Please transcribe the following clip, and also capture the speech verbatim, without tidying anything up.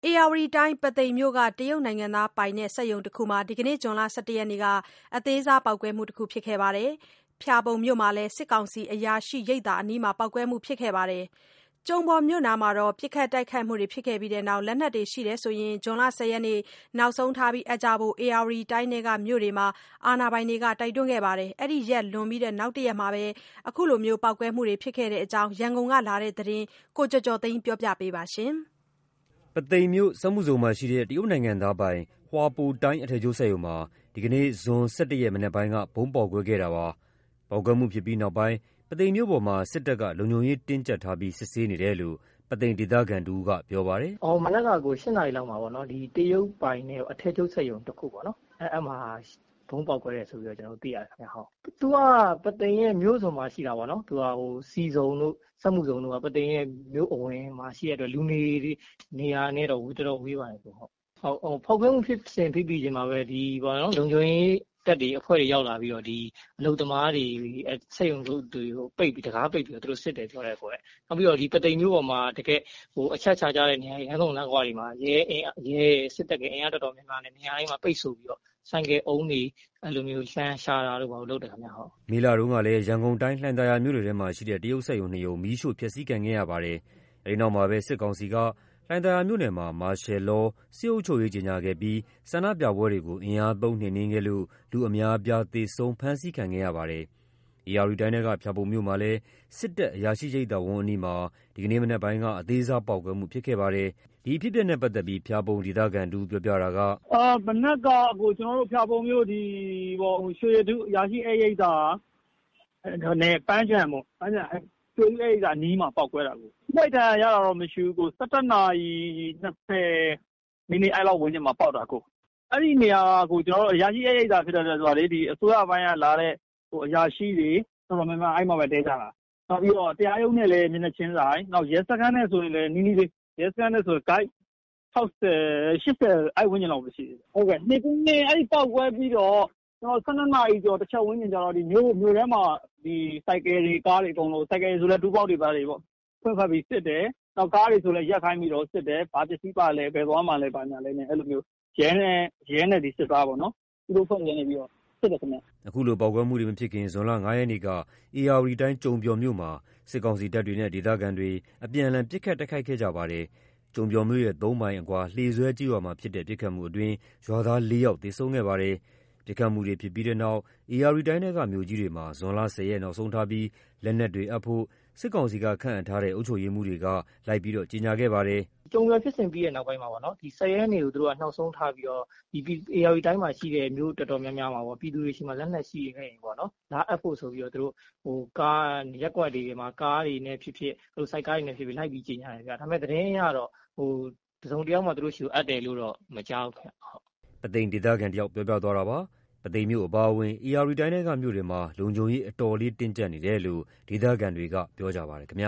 ဧရာဝတီတိုင်းပုသိမ်မြို့ကတရုတ်နိုင်ငံသားပိုင်စက်ရုံတခုမှာဒီကနေ့ဇွန်လ ၁၁ ရက်နေ့ကအသေးစားပေါက်ကွဲမှုတခုဖြစ်ခဲ့ပါတယ်။ ဖျာပုံမြို့မှာလည်းစစ်ကောင်စီအရာရှိရိပ်သာအနီးမှာပေါက်ကွဲမှုဖြစ်ခဲ့ပါတယ်။ ကျုံဘော်မြို့နားမှာတော့ပစ်ခတ်တိုက်ခိုက်မှုတွေဖြစ်ခဲ့ပြီးနောက်လက်နက်တွေရှိရင်ဇွန်လ ၁၀ ရက်နေ့နောက်ဆုံးထားအပ်ကြဖို့ဧရာဝတီတိုင်းထဲကမြို့တွေမှာအာဏာပိုင်တွေကတိုက်တွန်းခဲ့ပါတယ်။ အဲဒီရက်လွန်ပြီးနောက်တရက်မှာပဲအခုလိုပေါက်ကွဲမှုတွေဖြစ်ခဲ့တဲ့အကြောင်းရန်ကုန်ကလာတဲ့သတင်းကိုကိုကျော်ကျော်သိန်းကပြောပြပါမယ်။ပုသိမ်မြို့စက်မှုဇုန်မှာရှိတဲ့တရုတ်နိုင်ငံသားပိုင်ဟွာပိုတိုင်းအထည်ချုပ်စက်ရုံမှာဒီကနေ့ဇွန် ၁၁ ရက်မနက်ပိုင်းကဗုံးပေါက်ကွဲခဲ့တာပါ။ ပေါက်ကွဲမှုဖြစ်ပြီးနောက်ပိုင်းပုသိမ်မြို့ပေါ်မှာစစ်တပ်ကလုံခြုံရေးတင်းကြပ်ထားပြီးစစ်ဆေးနေတယ်လို့ပုသိမ်ဒေသခံတဦးကပြောပါတယ်။ “မနက်ကကို၈နာရီလောက်မှာပေါ့နော်ဒီတရုတ်ပိုင်တဲ့အထည်ချုပ်စက်ရုံတခုပေါ့နော်အဲအဲ့မှာဗုံးပေါက်ကွဲတယ်ဆိုပြီးတော့ကျွန်တော်တို့သိရတယ်ခင်ဗျဟုတ်။ သူကပုသိမ်ရဲ့မြို့စွန်မှာရှိတာပေါ့နော်သူကဟိုစီစုံတို့စက်မှုဇုန်တို့ကပုသိမ်ရဲ့မြို့အဝင်မှာရှိတဲ့အတွက်လူနေနေရာနဲ့တော့တော်တော်ဝေးပါတယ်ဟုတ်ဟုတ်ဖောက်ခွဲမှုဖြစ်စဉ်ဖြစ်ပြီးချိန်မှာပဲဒီပေါ့နော်လုံခြုံရေးတပ်တွေအဖွဲ့တွေရောက်လာပြီးတော့ဒီအလုပ်သမားတွေစက်ရုံတို့တွေကိုပိတ်ပြီးတကားပိတ်ပြီးတော့သူတို့စစ်တယ်ပြောတယ်ပေါ့။နောက်ပြီးတော့ဒီပုသိမ်မြို့ပေါ်မှာတကယ်ဟိုအချက်ချကြတဲ့နေရာရန်ကုန်လမ်းကွာတွေမှာရဲရဲစစ်တပ်ကအင်အားတော်တော်များများနဲ့နေရာတိုင်းမှာပိတ်ဆို့ပြီးတော့ဆိုင်ကယ်အုံးတွေအဲ့လိုမျိုးလှမ်းရှာတာတို့ဘာလို့လုပ်တယ်ခင်ဗျဟုတ်။မေလတုန်းကလည်းရန်ကုန်တိုင်းလှိုင်သာယာမြို့နယ်ထဲမှာရှိတဲ့တရုတ်စက်ရုံနှစ်ရုံမီးရှို့ဖျက်ဆီးခံခဲ့ရပါတယ်။အဲဒီနောက်မှာပဲစစ်ကောင်စီကလှိုင်သာယာမြို့နယ်မှာမာရှယ်လောစစ်အုပ်ချုပ်ရေးကြေညာခဲ့ပြီးဆန္ဒပြပွဲတွေကိုအင်အားသုံးနှိမ်နင်းခဲ့လို့လူအများအပြားသေဆုံးဖမ်းဆီးခံခဲ့ရပါတယ်။ဧရာဝတီတိုင်းထဲကဖျာပုံမြို့မှာလည်းစစ်တပ်အရာရှိရိပ်သာဝန်းအနီးမှာဒီကနေ့မနက်ပိုင်းကအသေးစားပေါက်ကွဲမှုဖြစ်ခဲ့ပါတယ်။ဒီအဖြစ်အပျက်နဲ့ပတ်သက်ပြီးဖျာပုံဒေသခံတဦးပြောပြတာကအာမနက်ကကိုကျွန်တော်တို့ဖျာပုံမြို့ဒီပေါ့ရွှေရတုအရာရှိရိပ်သာနဲ့ပန်းခြံပေါ့ပန်းခြံရွှေရတုရိပ်သာအနီးမှာပေါက်ကွဲတာကို။တိုက်တန်ရတာတော့မရှိဘူးကို၁၁နာရီ၂၀မိနစ်အဲ့လောက်ဝန်းကျင်မှာပေါက်တာကို။အဲ့ဒီနေရာကိုကျွန်တော်တို့အရာရှိရိပ်သာဖြစ်တဲ့ဆိုတာလေဒီအစိုးရဘိုင်းကလာတဲ့ဟိုအရာရှိတွေတော်တော်များများအဲ့မှာပဲတဲကြတာ။နောက်ပြီးတော့တရားရုံးနဲ့လည်းမျက်နှာချင်းဆိုင်နောက်ရဲစခန်းနဲ့ဆိုရင်လည်းနီးနီးလေးရဲစခန်းနဲ့ဆို guide ၆၀ ၈၀အဲ့ဝန်းကျင်လောက်ပဲရှိတယ်။ဟုတ်ကဲ့နေ့ကူးနေ့အဲ့ဒီပေါက်ကွဲပြီးတော့ကျွန်တော်၁၂နာရီကျော်တစ်ချက်ဝန်းကျင်ကျတော့ဒီမြို့မြို့ထဲမှာဒီစိုက်ကယ်တွေကားတွေအကုန်လုံးစိုက်ကယ်ဆိုလည်းဒူးပေါက်တွေပါတွေပေါ့ဖွင့်ဖက်ပြီးစစ်တယ်။နောက်ကားတွေဆိုလည်းရက်ခိုင်းပြီးတော့စစ်တယ်။ဘာပစ္စည်းပါလဲဘယ်သွားမှလဲဘာညာလဲနဲ့အဲ့လိုမျိုးရဲနဲ့ရဲနဲ့ဒီစစ်သားပေါ့နော်။သူတို့ဖွဲ့နေပြီးတော့စစ်တယ်ခင်ဗျ။အခုလိုပေါက်ကွဲမှုတွေမဖြစ်ခင်ဇွန်လ ၅ ရက်နေ့ကဧရာဝတီတိုင်းကျုံပျော်မြို့မှာစစ်ကောင်စီတပ်တွေနဲ့ဒေသခံတွေအပြန်အလှန်ပစ်ခတ်တိုက်ခိုက်ခဲ့ကြပါတယ်။ကျုံပျော်မြို့ရဲ့သုံးမိုင်အကွာလှေဆွဲကျေးရွာမှာဖြစ်တဲ့ပစ်ခတ်မှုအတွင်းရွာသားလေးယောက်သေဆုံးခဲ့ပါတယ်။ပစ်ခတ်မှုတွေဖြစ်ပြီးတဲ့နောက်ဧရာဝတီတိုင်းထဲကမြို့ကြီးတွေမှာဇွန်လ ၁၀ ရက်နောက်ဆုံးထားပြီးလက်နက်တွေအပ်ဖို့စစ်ကောင်စီကခန့်အပ်ထားတဲ့အုပ်ချုပ်ရေးမှူးတွေကလိုက်ပြီးတော့ကြေညာခဲ့ပါတယ်။ကျုံပျော်ဖြစ်စဉ်ပြီးတဲ့နောက်ပိုင်းမှာပေါ့နော်ဒီ၁၀ရက်နေ့ကိုသူတို့ကနောက်ဆုံးထားပြီးတော့ဒီဧရာဝတီတိုင်းမှာရှိတဲ့မြို့တော်တော်များများမှာပေါ့ပြည်သူတွေရှိမှလက်နက်ရှိခဲ့ရင်ပေါ့နော်လာအပ်ဖို့ဆိုပြီးတော့သူတို့ဟိုကားရက်ကွက်တွေမှာကားတွေနဲ့ဖြစ်ဖြစ်ဟိုစိုက်ကားတွေနဲ့ဖြစ်ဖြစ်လိုက်ပြီးကြေညာတယ်ဗျ။ဒါပေမဲ့သတင်းရတော့ဟိုတစုံတယောက်မှသူတို့ရှိကိုအပ်တယ်လို့တော့မကြားဘူးခင်ဗျဟုတ်။ပုသိမ်ဒေသခံတယောက်ပြောပြသွားတာပါ။ပုသိမ်မြို့အပါအဝင်ဧရာဝတီတိုင်းထဲကမြို့တွေမှာလုံခြုံရေးအတော်လေးတင်းကျပ်နေတယ်လို့ဒေသခံတွေကပြောကြပါတယ်ခင်ဗျ